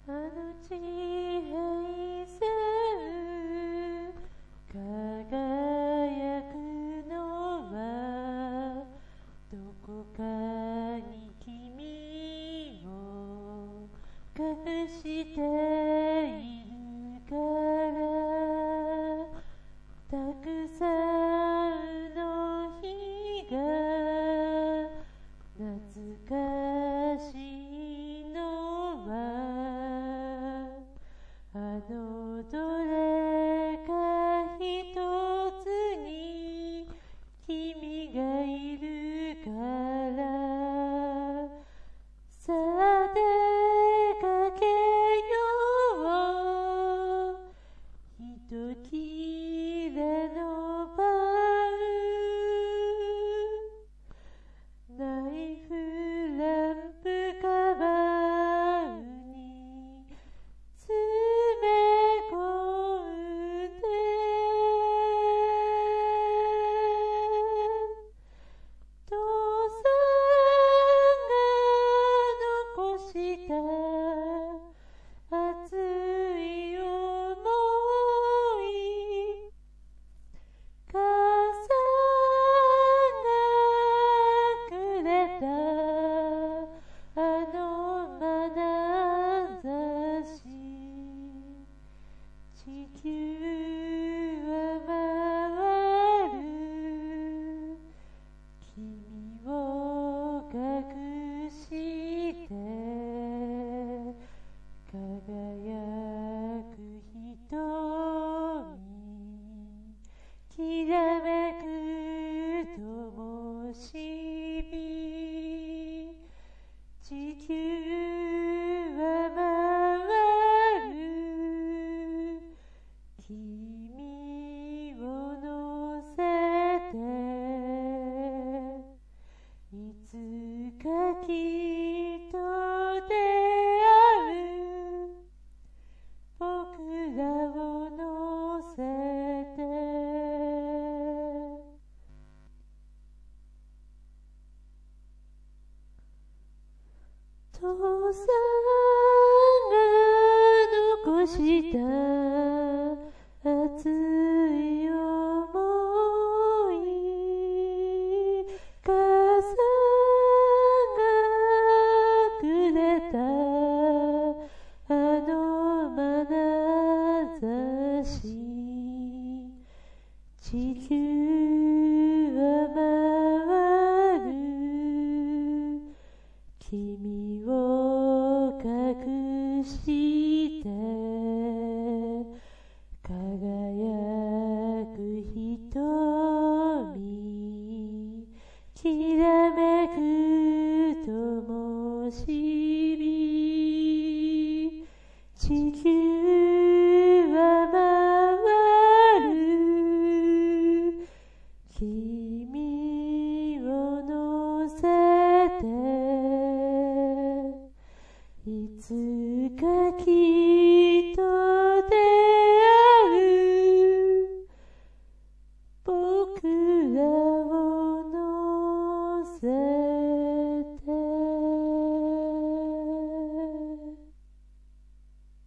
あの地平線輝くのはどこかに君を隠しているからたくさんの日が懐かしいのはあのどれか一つに君がいるからさあ出かけようひときれの晩ナイフランプカバーに詰め込んで父さんが残した熱い想い母さんがくれたあの眼差し地球は回る君を隠して輝く瞳きらめく灯火地球は回る君を乗せていつかきっと出会う僕らを乗せて父さんが残した熱い想い母さんがくれたあの眼差し地球は回る君を隠して輝く瞳きらめく灯火地球は回る君を乗せていつかき